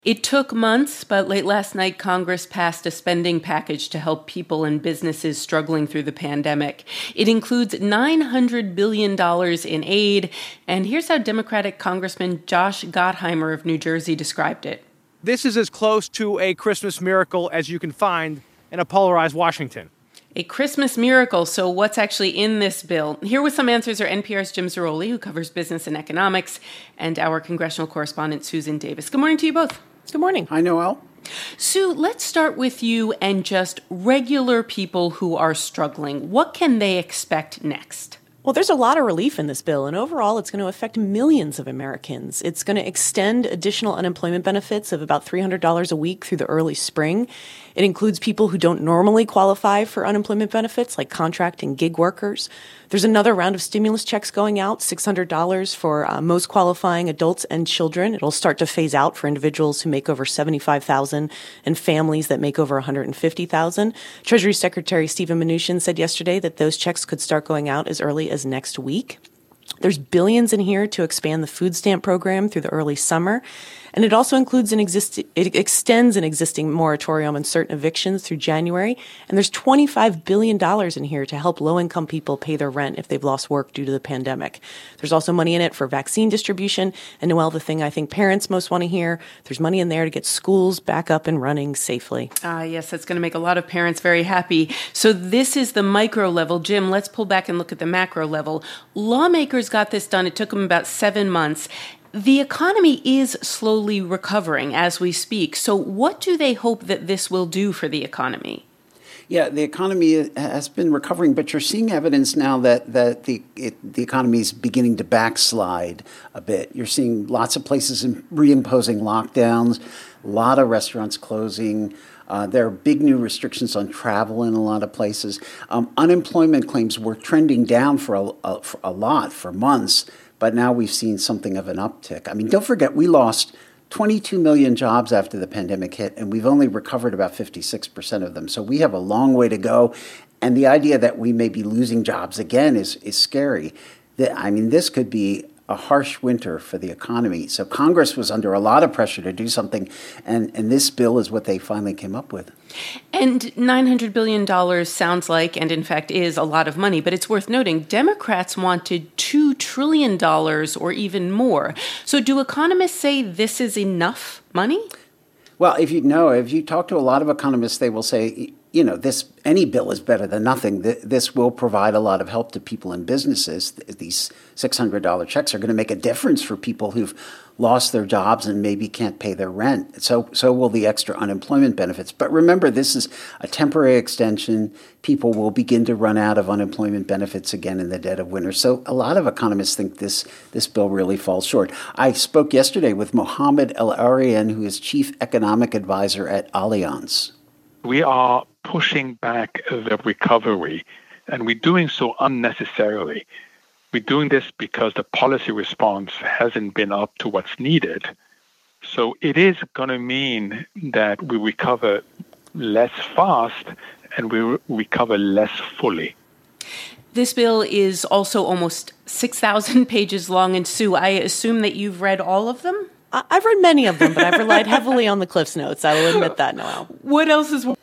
It took months, but late last night, Congress passed a spending package to help people and businesses struggling through the pandemic. It includes $900 billion in aid, and here's how Democratic Congressman Josh Gottheimer of New Jersey described it. This is as close to a Christmas miracle as you can find in a polarized Washington. A Christmas miracle. So what's actually in this bill? Here with some answers are NPR's Jim Zarroli, who covers business and economics, and our congressional correspondent, Susan Davis. Good morning to you both. Good morning. Hi, Noel. Sue, let's start with you and just regular people who are struggling. What can they expect next? Well, there's a lot of relief in this bill, and overall it's going to affect millions of Americans. It's going to extend additional unemployment benefits of about $300 a week through the early spring. It includes people who don't normally qualify for unemployment benefits, like contract and gig workers. There's another round of stimulus checks going out, $600 for most qualifying adults and children. It'll start to phase out for individuals who make over $75,000 and families that make over $150,000. Treasury Secretary Steven Mnuchin said yesterday that those checks could start going out as early as next week. There's billions in here to expand the food stamp program through the early summer. And it also includes it extends an existing moratorium on certain evictions through January. And there's $25 billion in here to help low-income people pay their rent if they've lost work due to the pandemic. There's also money in it for vaccine distribution. And Noelle, the thing I think parents most want to hear, there's money in there to get schools back up and running safely. Yes, that's going to make a lot of parents very happy. So this is the micro level. Jim, let's pull back and look at the macro level. Lawmakers got this done. It took them about 7 months. The economy is slowly recovering as we speak. So what do they hope that this will do for the economy? Yeah, the economy has been recovering, but you're seeing evidence now that the economy is beginning to backslide a bit. You're seeing lots of places reimposing lockdowns, a lot of restaurants closing. There are big new restrictions on travel in a lot of places. Unemployment claims were trending down for months. But now we've seen something of an uptick. I mean, don't forget, we lost 22 million jobs after the pandemic hit, and we've only recovered about 56% of them. So we have a long way to go. And the idea that we may be losing jobs again is scary. This could be a harsh winter for the economy. So Congress was under a lot of pressure to do something, and this bill is what they finally came up with. And $900 billion sounds like, and in fact is, a lot of money, but it's worth noting, Democrats wanted $2 trillion or even more. So do economists say this is enough money? Well, if you talk to a lot of economists, they will say, any bill is better than nothing. This will provide a lot of help to people and businesses. These $600 checks are going to make a difference for people who've lost their jobs and maybe can't pay their rent. So will the extra unemployment benefits. But remember, this is a temporary extension. People will begin to run out of unemployment benefits again in the dead of winter. So a lot of economists think this bill really falls short. I spoke yesterday with Mohamed El-Erian, who is chief economic advisor at Allianz. We are pushing back the recovery, and we're doing so unnecessarily. We're doing this because the policy response hasn't been up to what's needed. So it is going to mean that we recover less fast and we recover less fully. This bill is also almost 6,000 pages long. And Sue, I assume that you've read all of them? I've read many of them, but I've relied heavily on the Cliff's Notes. I will admit that, Noelle. What else is...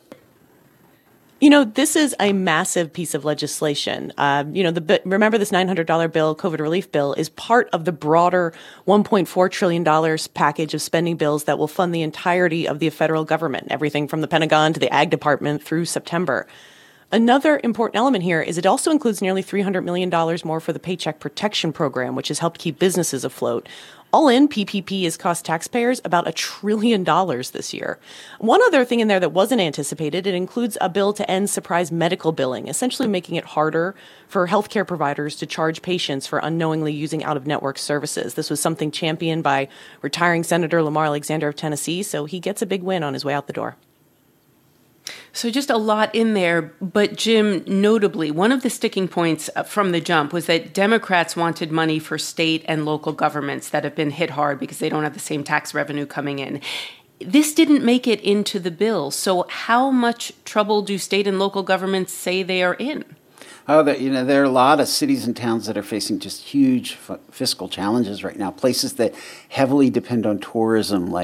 This is a massive piece of legislation. Remember this $900 bill, COVID relief bill, is part of the broader $1.4 trillion package of spending bills that will fund the entirety of the federal government, everything from the Pentagon to the Ag Department through September. Another important element here is it also includes nearly $300 million more for the Paycheck Protection Program, which has helped keep businesses afloat. All in, PPP has cost taxpayers about $1 trillion this year. One other thing in there that wasn't anticipated, it includes a bill to end surprise medical billing, essentially making it harder for healthcare providers to charge patients for unknowingly using out-of-network services. This was something championed by retiring Senator Lamar Alexander of Tennessee, so he gets a big win on his way out the door. So just a lot in there. But Jim, notably, one of the sticking points from the jump was that Democrats wanted money for state and local governments that have been hit hard because they don't have the same tax revenue coming in. This didn't make it into the bill. So how much trouble do state and local governments say they are in? There are a lot of cities and towns that are facing just huge fiscal challenges right now. Places that heavily depend on tourism, like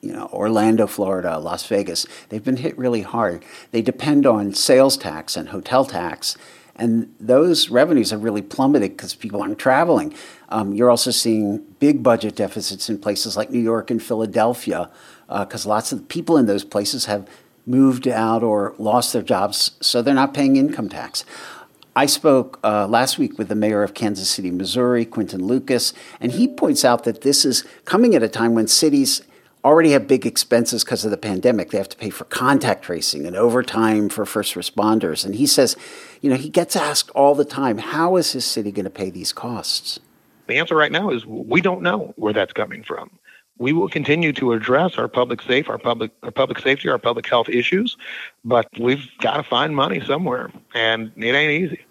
Orlando, Florida, Las Vegas, they've been hit really hard. They depend on sales tax and hotel tax, and those revenues have really plummeted because people aren't traveling. You're also seeing big budget deficits in places like New York and Philadelphia because lots of people in those places have moved out or lost their jobs, so they're not paying income tax. I spoke last week with the mayor of Kansas City, Missouri, Quinton Lucas, and he points out that this is coming at a time when cities already have big expenses because of the pandemic. They have to pay for contact tracing and overtime for first responders. And he says, he gets asked all the time, how is his city going to pay these costs? The answer right now is we don't know where that's coming from. We will continue to address our public safety, our public health issues, but we've got to find money somewhere, and it ain't easy.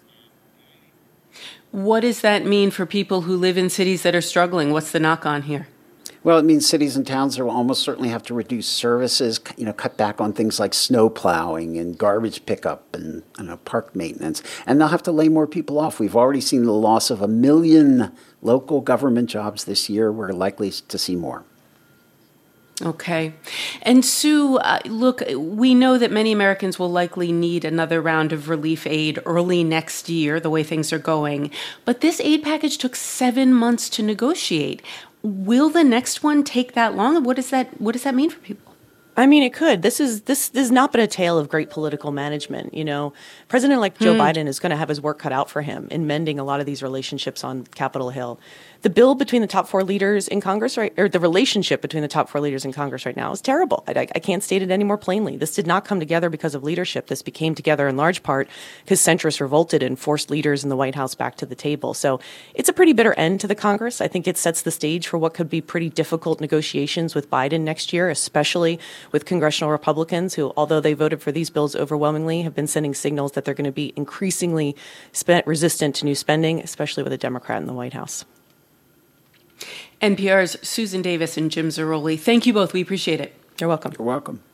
What does that mean for people who live in cities that are struggling? What's the knock on here? Well, it means cities and towns will almost certainly have to reduce services, cut back on things like snow plowing and garbage pickup and park maintenance. And they'll have to lay more people off. We've already seen the loss of 1 million local government jobs this year. We're likely to see more. Okay. And Sue, look, we know that many Americans will likely need another round of relief aid early next year, the way things are going. But this aid package took 7 months to negotiate. Will the next one take that long? What does that mean for people? I mean, it could. This has not been a tale of great political management. President-elect Joe Biden is going to have his work cut out for him in mending a lot of these relationships on Capitol Hill. The bill between the top 4 leaders in Congress, or the relationship between the top 4 leaders in Congress right now is terrible. I can't state it any more plainly. This did not come together because of leadership. This became together in large part because centrists revolted and forced leaders in the White House back to the table. So it's a pretty bitter end to the Congress. I think it sets the stage for what could be pretty difficult negotiations with Biden next year, especially with congressional Republicans who, although they voted for these bills overwhelmingly, have been sending signals that they're going to be increasingly resistant to new spending, especially with a Democrat in the White House. NPR's Susan Davis and Jim Zarroli, thank you both. We appreciate it. You're welcome. You're welcome.